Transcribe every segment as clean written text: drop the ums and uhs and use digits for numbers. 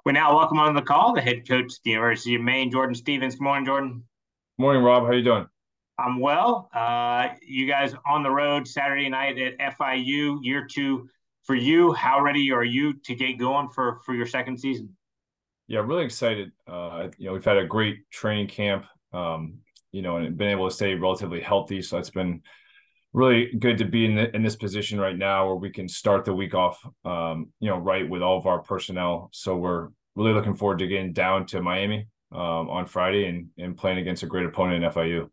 We now welcome on the call the head coach of the University of Maine, Jordan Stevens. Good morning, Jordan. Morning, Rob. How you doing? I'm well. You guys on the road Saturday night at FIU, year two for you. How ready are you to get going for your second season? Yeah, really excited. We've had a great training camp, and been able to stay relatively healthy. So it's been really good to be in this position right now where we can start the week off, right with all of our personnel. So we're really looking forward to getting down to Miami on Friday and playing against a great opponent in FIU.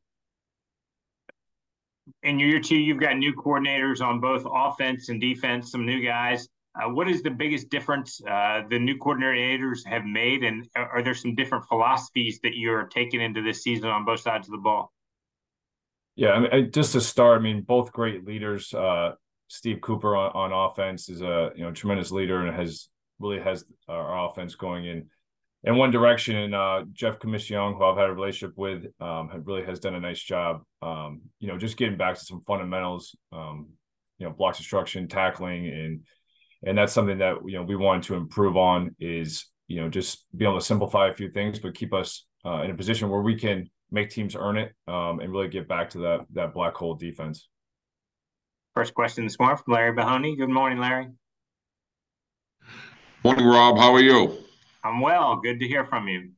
In year two, you've got new coordinators on both offense and defense, some new guys. What is the biggest difference the new coordinators have made, and are there some different philosophies that you're taking into this season on both sides of the ball? Yeah, I mean, just to start, I mean, both great leaders. Steve Cooper on offense is a tremendous leader and has our offense going in one direction. And Jeff Commission, who I've had a relationship with, has done a nice job. Just getting back to some fundamentals. Block destruction, tackling, and that's something that we wanted to improve on. Is just be able to simplify a few things, but keep us in a position where we can make teams earn it, and really get back to that black hole defense. First question this morning from Larry Mahoney. Good morning, Larry. Morning, Rob. How are you? I'm well. Good to hear from you.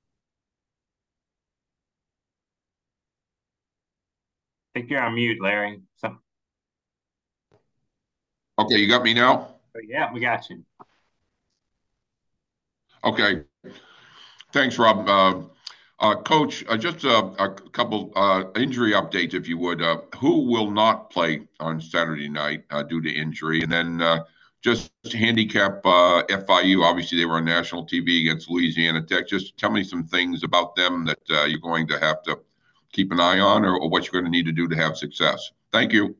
I think you're on mute, Larry. Okay, you got me now? Yeah, we got you. Okay. Thanks, Rob. Coach, just a couple injury updates, if you would. Who will not play on Saturday night due to injury? And then just handicap FIU. Obviously, they were on national TV against Louisiana Tech. Just tell me some things about them that you're going to have to keep an eye on, or what you're going to need to do to have success. Thank you.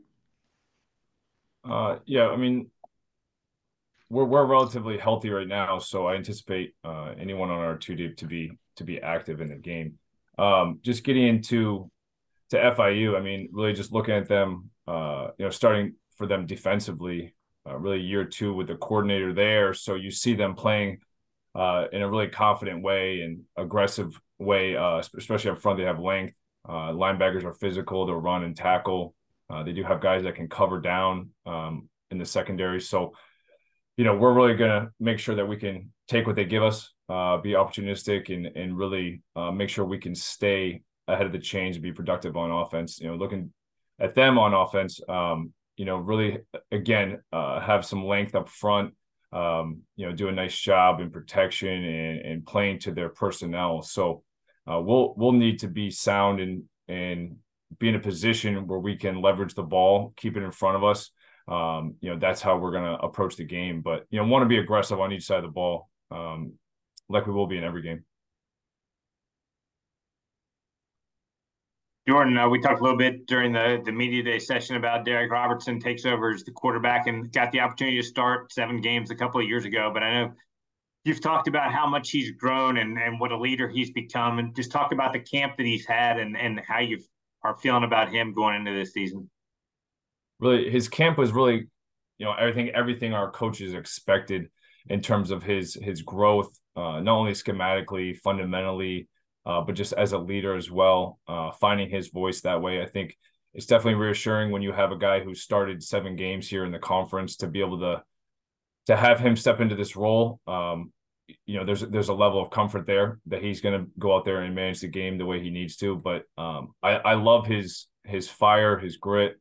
Yeah, I mean, we're relatively healthy right now, so I anticipate anyone on our two deep to be active in the game. Just getting into FIU, I mean, really just looking at them, starting for them defensively, really year two with the coordinator there. So you see them playing in a really confident way and aggressive way, especially up front. They have length. Linebackers are physical. They'll run and tackle. They do have guys that can cover down in the secondary. So we're really going to make sure that we can take what they give us, be opportunistic, and really make sure we can stay ahead of the change and be productive on offense. Looking at them on offense, really, again, have some length up front, do a nice job in protection and playing to their personnel. So we'll need to be sound and be in a position where we can leverage the ball, keep it in front of us. That's how we're going to approach the game. But, want to be aggressive on each side of the ball, like we will be in every game. Jordan, we talked a little bit during the media day session about Derek Robertson takes over as the quarterback and got the opportunity to start 7 games a couple of years ago. But I know you've talked about how much he's grown and what a leader he's become, and just talk about the camp that he's had and how you are feeling about him going into this season. Really, his camp was really, everything our coaches expected in terms of his growth, not only schematically, fundamentally, but just as a leader as well, finding his voice that way. I think it's definitely reassuring when you have a guy who started 7 games here in the conference to be able to have him step into this role. There's a level of comfort there that he's going to go out there and manage the game the way he needs to. But I love his fire, his grit,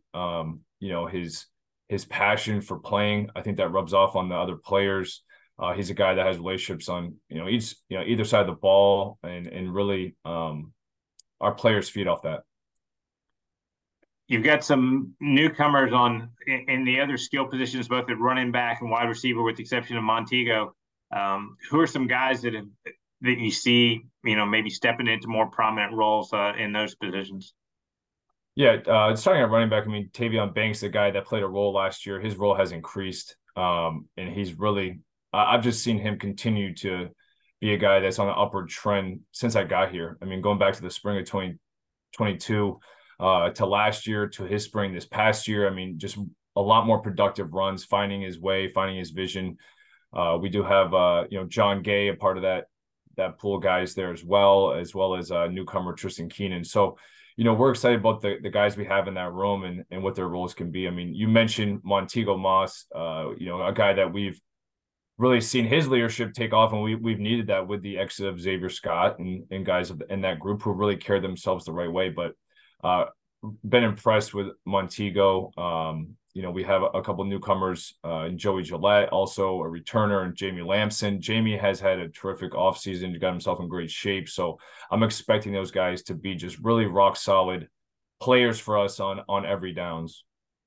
his passion for playing. I think that rubs off on the other players. He's a guy that has relationships on either side of the ball, and really our players feed off that. You've got some newcomers in the other skill positions, both at running back and wide receiver, with the exception of Montego. Who are some guys that you see, maybe stepping into more prominent roles in those positions? Yeah, starting at running back, I mean, Tavion Banks, the guy that played a role last year, his role has increased, and he's really I've just seen him continue to be a guy that's on an upward trend since I got here. I mean, going back to the spring of 2022 to last year, to his spring this past year, I mean, just a lot more productive runs, finding his way, finding his vision. We do have John Gay, a part of that pool of guys there as well as newcomer Tristan Keenan. So, we're excited about the guys we have in that room and what their roles can be. I mean, you mentioned Montego Moss, a guy that we've really seen his leadership take off, and we've needed that with the exit of Xavier Scott and guys in that group who really carried themselves the right way. But been impressed with Montego. We have a couple newcomers, Joey Gillette, also a returner, and Jamie Lamson. Jamie has had a terrific offseason, got himself in great shape. So I'm expecting those guys to be just really rock solid players for us on every downs.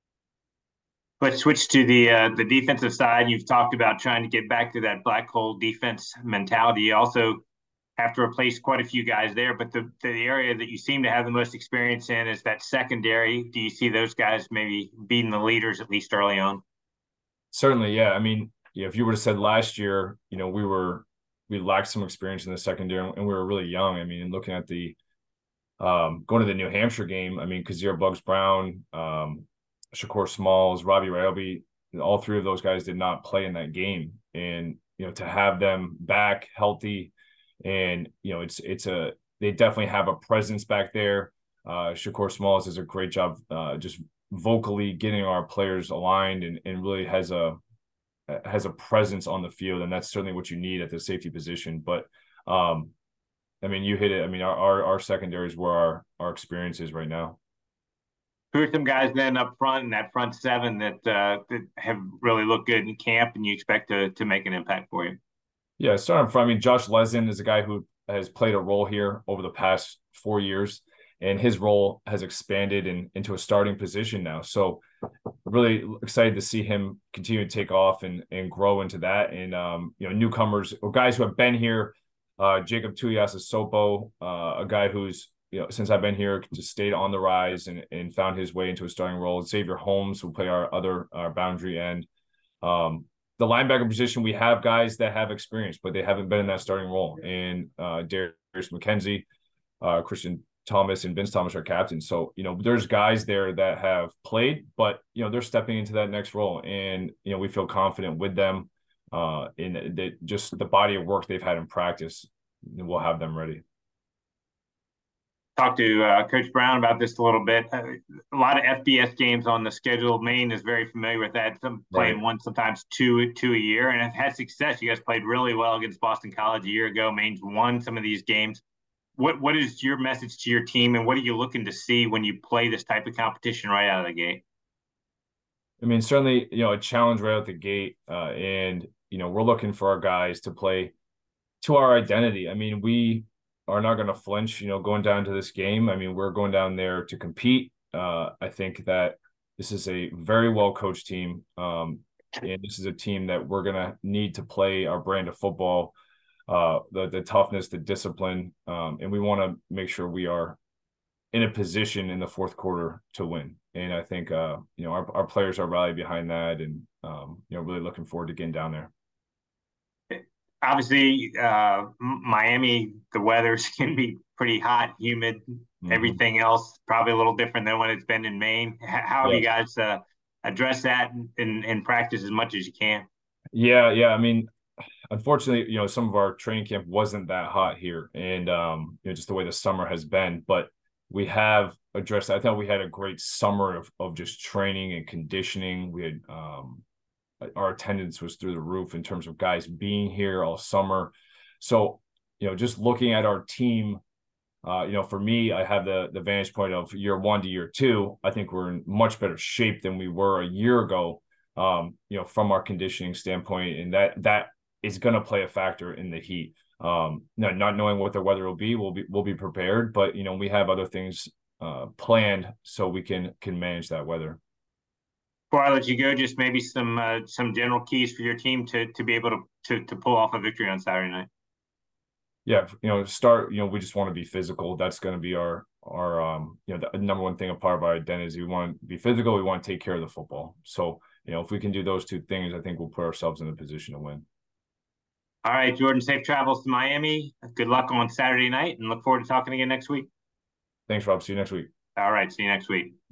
Let's switch to the defensive side. You've talked about trying to get back to that black hole defense mentality. You also have to replace quite a few guys there, but the area that you seem to have the most experience in is that secondary. Do you see those guys maybe being the leaders at least early on? Certainly, yeah. I mean, if you would have said last year, we lacked some experience in the secondary and we were really young. I mean, looking at the going to the New Hampshire game, I mean, Kazir Bugs Brown, Shakur Smalls, Robbie Ryobi, all three of those guys did not play in that game. And, to have them back healthy and, they definitely have a presence back there. Shakur Smalls does a great job just vocally getting our players aligned and really has a presence on the field. And that's certainly what you need at the safety position. But, I mean, you hit it. I mean, our secondary is where our experience is right now. Who are some guys then up front in that front seven that have really looked good in camp and you expect to make an impact for you? Yeah, starting from, I mean, Josh Lesin is a guy who has played a role here over the past 4 years, and his role has expanded into a starting position now. So really excited to see him continue to take off and grow into that. And, newcomers or guys who have been here, Jacob Tuiasosopo, a guy who's, since I've been here, just stayed on the rise and found his way into a starting role. Xavier Holmes, who play our boundary end. The linebacker position, we have guys that have experience, but they haven't been in that starting role. And Darius McKenzie, Christian Thomas, and Vince Thomas are captains. So, there's guys there that have played, but, they're stepping into that next role. And, we feel confident with them in just the body of work they've had in practice. We'll have them ready. Talk to Coach Brown about this a little bit. A lot of FBS games on the schedule. Maine is very familiar with that. Some playing one, sometimes two a year, and have had success. You guys played really well against Boston College a year ago. Maine's won some of these games. What is your message to your team, and what are you looking to see when you play this type of competition right out of the gate? I mean, certainly, a challenge right out the gate, and we're looking for our guys to play to our identity. I mean, we are not going to flinch, going down to this game. I mean, we're going down there to compete. I think that this is a very well-coached team. And this is a team that we're going to need to play our brand of football, the toughness, the discipline. And we want to make sure we are in a position in the fourth quarter to win. And I think, our players are rallying behind that and, really looking forward to getting down there. Obviously, Miami, the weather's can be pretty hot, humid. Mm-hmm. Everything else probably a little different than when it's been in Maine. How have you guys addressed that in practice as much as you can? Yeah. I mean, unfortunately, some of our training camp wasn't that hot here, and just the way the summer has been. But we have addressed. I thought we had a great summer of just training and conditioning. We had our attendance was through the roof in terms of guys being here all summer. So, just looking at our team, for me, I have the vantage point of year one to year two. I think we're in much better shape than we were a year ago, from our conditioning standpoint. And that is going to play a factor in the heat. Not knowing what the weather will be, we'll be prepared, but, we have other things planned so we can manage that weather. Before I let you go, just maybe some general keys for your team to be able to pull off a victory on Saturday night. Yeah, we just want to be physical. That's going to be our the number one thing, a part of our identity is we want to be physical. We want to take care of the football. So, if we can do those two things, I think we'll put ourselves in a position to win. All right, Jordan, safe travels to Miami. Good luck on Saturday night and look forward to talking again next week. Thanks, Rob. See you next week. All right, see you next week.